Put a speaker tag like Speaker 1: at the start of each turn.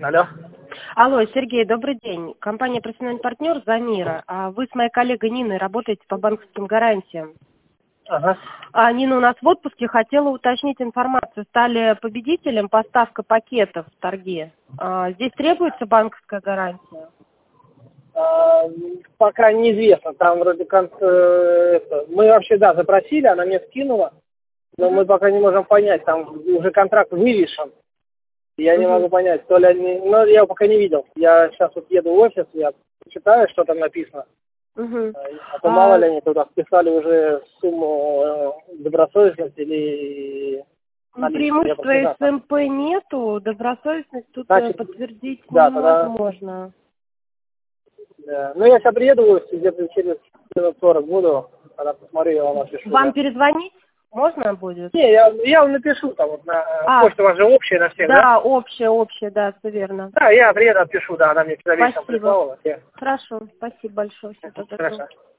Speaker 1: Алло.
Speaker 2: Алло, Сергей, добрый день. Компания «Профессиональный партнер» «Замира». Вы с моей коллегой Ниной работаете по банковским гарантиям.
Speaker 1: Ага.
Speaker 2: Нина у нас в отпуске, хотела уточнить информацию. Стали победителем поставка пакетов в торге. Здесь требуется банковская гарантия?
Speaker 1: Пока неизвестно. Там вроде как мы вообще, да, запросили, она мне скинула, но мы пока не можем понять, там уже контракт вывешен. Я не могу понять, то ли они... Но я его пока не видел. Я сейчас вот еду в офис, я читаю, что там написано. А то мало ли они туда вписали уже сумму добросовестности или...
Speaker 2: Преимущества СМП нету, добросовестность тут
Speaker 1: значит,
Speaker 2: подтвердить
Speaker 1: да,
Speaker 2: невозможно.
Speaker 1: Да. Ну, я сейчас приеду, где-то через минут 40 буду, когда посмотрю, я вам напишу.
Speaker 2: Вам перезвонить можно будет?
Speaker 1: Не, я вам напишу, там вот на почту у вас же общая на всех, да?
Speaker 2: Да, общая, да, все верно.
Speaker 1: Да, я приеду, отпишу, да, она мне всегда вечером прислала.
Speaker 2: Хорошо, спасибо большое.
Speaker 1: Хорошо.